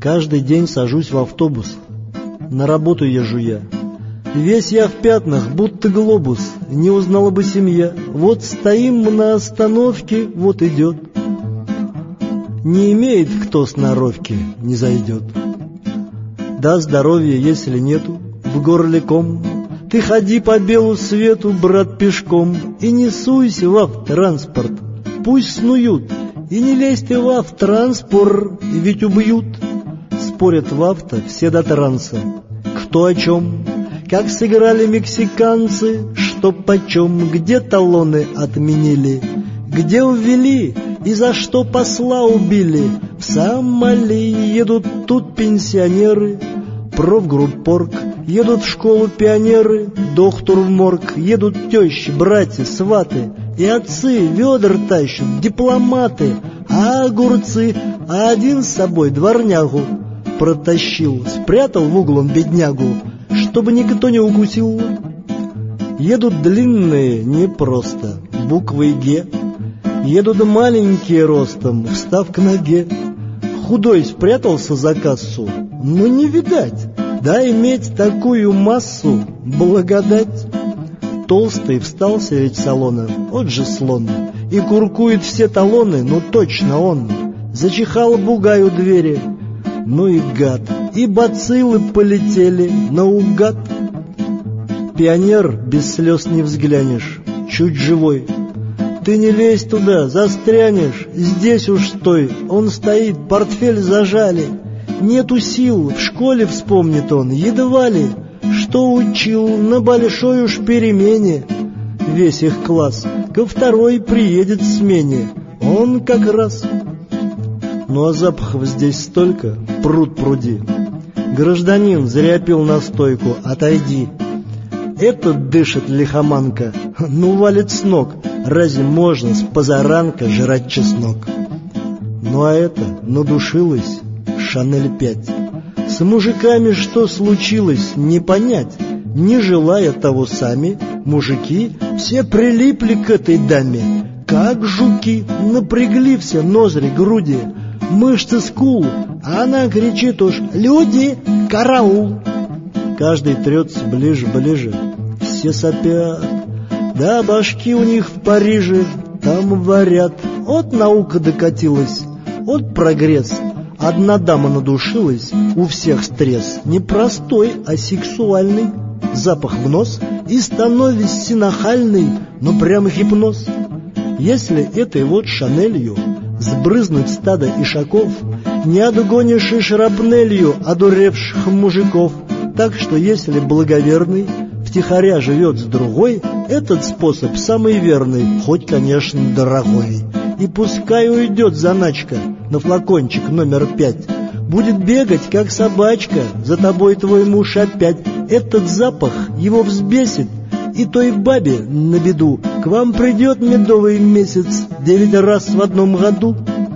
Каждый день сажусь в автобус, на работу езжу я. Весь я в пятнах, будто глобус, не узнала бы семья. Вот стоим мы на остановке, вот идет. Не имеет кто сноровки, не зайдет. Да, здоровья, если нету, в горле ком. Ты ходи по белу свету, брат, пешком, и не суйся в автотранспорт. Пусть снуют, и не лезь ты в автотранспорт, ведь убьют. Спорят в авто все до транса. Кто о чем? Как сыграли мексиканцы, что почем? Где талоны отменили? Где увели? И за что посла убили? В Сомали едут тут пенсионеры, профгруппорг, едут в школу пионеры, доктор в морг, едут тещи, братья, сваты, и отцы ведра тащат, дипломаты, а огурцы, а один с собой дворнягу протащил, спрятал в угол он беднягу, чтобы никто не укусил. Едут длинные непросто, буквой «Г». Едут маленькие ростом, встав к ноге. Худой спрятался за кассу, но не видать, да иметь такую массу благодать. Толстый встал средь салона, вот же слон, и куркует все талоны, ну точно он. Зачихал бугай у двери, ну и гад, и бациллы полетели наугад. Пионер без слез не взглянешь, чуть живой. Ты не лезь туда, застрянешь, здесь уж стой. Он стоит, портфель зажали. Нету сил, в школе вспомнит он, едва ли, что учил на большой уж перемене. Весь их класс ко второй приедет в смене. Он как раз. Ну а запахов здесь столько, пруд пруди. Гражданин, зря пил настойку, отойди. Этот дышит лихоманка, ну валит с ног. Разве можно с позаранка жрать чеснок? Ну а это надушилась Шанель 5. С мужиками что случилось, не понять. Не желая того сами, мужики все прилипли к этой даме. Как жуки, напрягли все ноздри, груди, мышцы скул, а она кричит уж: «Люди, караул!» Каждый трется ближе, все сопят. Да, башки у них в Париже, там варят. От наука докатилась, от прогресс. Одна дама надушилась, у всех стресс. Не простой, а сексуальный. Запах в нос и становись синахальный, но прям гипноз. Если этой вот Шанелью сбрызнуть стадо ишаков, не отгонишь и шрапнелью одуревших мужиков. Так что если благоверный втихаря живет с другой, этот способ самый верный, хоть, конечно, дорогой. И пускай уйдет заначка на флакончик номер 5. Будет бегать, как собачка, за тобой твой муж опять. Этот запах его взбесит, и той бабе на беду к вам придет медовый месяц 9 раз в одном году.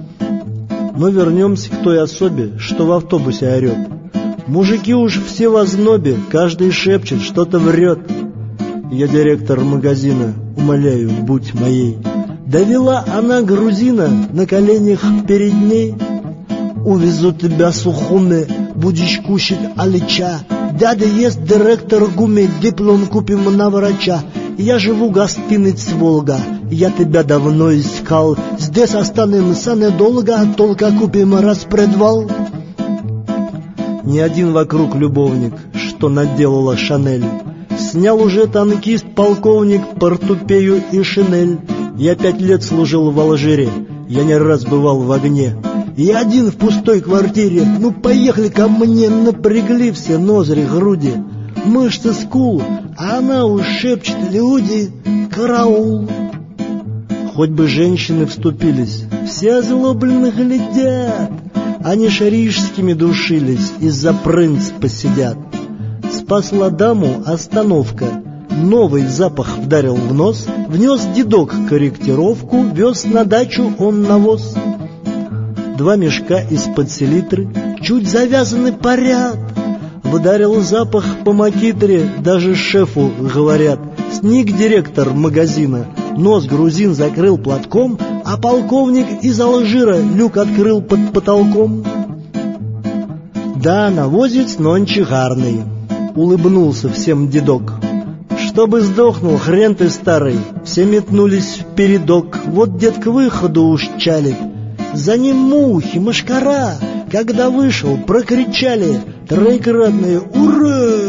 Но вернемся к той особе, что в автобусе орет. Мужики уж все в ознобе, каждый шепчет, что-то врет. Я директор магазина, умоляю, будь моей. Довела она грузина на коленях перед ней. Увезу тебя сухуми, будешь кушать алича. Дядя есть директор гуми, диплом купим на врача. Я живу гостиниц Волга, я тебя давно искал. Здесь останемся недолго, только купим распредвал. Ни один вокруг любовник, что наделала Шанель. Снял уже танкист полковник портупею и шинель. Я 5 лет служил в Алжире, я не раз бывал в огне. Я один в пустой квартире, ну поехали ко мне. Напрягли все ноздри, груди, мышцы скул, а она уж шепчет: «Люди, караул!» Хоть бы женщины вступились, все озлобленно глядят. Они шарижскими душились, из-за принципа сидят. Спасла даму остановка, новый запах вдарил в нос. Внес дедок корректировку, вез на дачу он навоз. 2 мешка из-под селитры, чуть завязаны парят. Вдарил запах по макитре, даже шефу говорят. Сник директор магазина, нос грузин закрыл платком, а полковник из Алжира люк открыл под потолком. Да, навозец нонче гарный, улыбнулся всем дедок. Чтобы сдохнул хрен ты старый, все метнулись впередок. Вот дед к выходу уж чалит, за ним мухи, мошкара. Когда вышел, прокричали троекратные «Ура!»